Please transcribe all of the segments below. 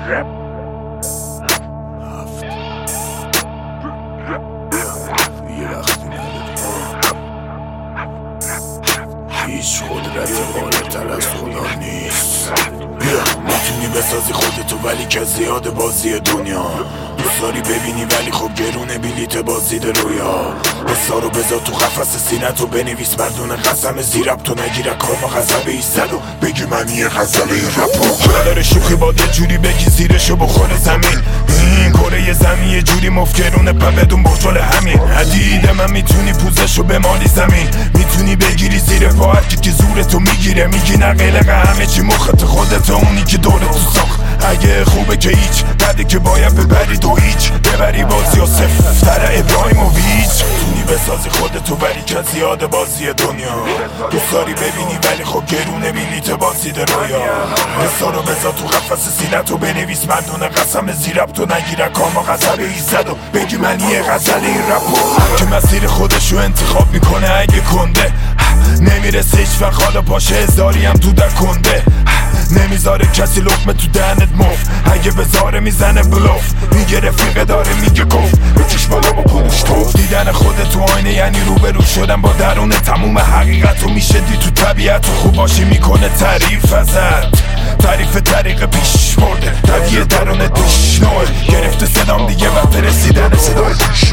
هیچ قدرتی بالاتر از خدا نیست. میتونی بسازی خودتو ولی که زیاد بازی دنیا. دوست داری ببینی ولی خب گرونه بلیت بازید رویا. حسا رو بذار تو قفس سینتو بنویس مردون قسم زیرب تو نگیره کارما غضب ایستد و بگی من یه غزل این رپو. داره شوخی با یه جوری بگی زیرشو بخوره زمین. این کره زمین یه جوری مفکرونه پا بدون بخشل همین. حدیده من میتونی پوزشو بمالی زمین. میتونی بگیری زیر پا هرکی که زورتو میگیره. میگی نه قلق همه چی مخت خودت اونی که دورتو ساخت. اگه خوبه که هیچ بده که باید ببری تو هیچ. ببری بازی و صفتر ابراهیموویچ. تونی بسازی خودتو ولی که زیاد بازی دنیا. دوست داری ببینی ولی خب گرونه بلیت بازید رویا. حسا رو بذار تو قفس سینتو بنویس مردون قسم زیرب تو نگیره کارما غضب ایستد و بگی من یه غزل این رپو. که مسیر خودشو انتخاب میکنه اگه کنده نمیرسه هیچ وقت حالا پاشه هزاری هم تو در کنده. نمیذاره کسی لقمه تو دهنت مفت. اگه بذاره میزنه بلوف. میگه رفیقه داره میگه گفت بکش بالا با پولش توف. دیدن خودت تو آینه یعنی روبرو شدن با درون تموم حقیقتو میشه دید تو طبیعت. خوب باشی میکنه تعریف ازت. تعریف طریق پیش برده طبیعه درون دیش نوه. گرفته صدام دیگه وقت رسیدن صدای پیش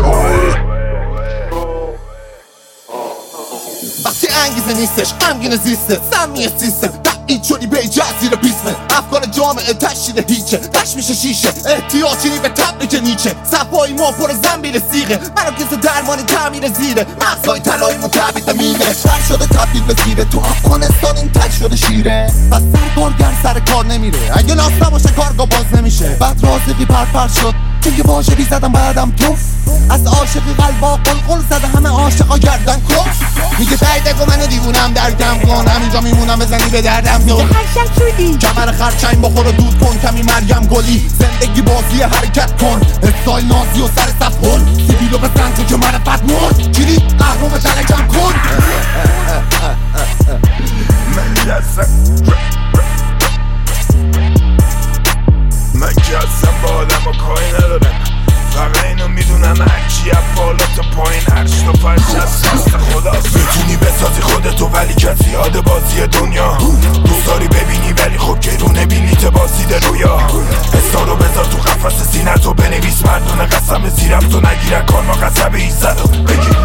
وقتی انگیزه نیستش غمگین زیسته سمی سیستم تقیید شدی به جزیره بیسمه. افکار جامعه تشدید هیچه تش میشه شیشه. احتیاجی به تبریک نیچه. صفایی ما پر زنبیل سیغه. مراکز درمانی تعمیر زیره. مغزای طلاییمون تعبید میره. شر شده تبدیل به زیره. تو افغانستان این تک شده شیره. پس سرکارگر سر کار نمیره. اگه لاس نباشه کارگاه باز نمیشه. بعد رازقی پرپر شد چون که واژگی زدم بعدم توف. از عاشقی قلبا قلقل زده همه عاشقا گردن کف. میگه تایده منو دیوونم درکم کن. همینجا میمونم بزنی به دردم تو. کمر خرچنگ بخور و دود کن کمی مریم گلی. زندگی بازی حرکت کن. استایل نازی و سر صف کن. سیبیلو بزن تو که معرفت مرد. جیری قهرم تلکم کن. من که اصلا با آدم و کاری ندارم. فقط اینو میدونم هرچی از بالا تا پایین هرچ تا فرش از دست خداست. میتونی بسازی خودتو ولی که زیاد بازی دنیا. دوست داری ببینی ولی خب گرونه بلیت بازید رویا. حسا رو بذار تو قفس سینتو بنویس مردون قسم زیرب تو نگیره کارما غضب ایستد و بگی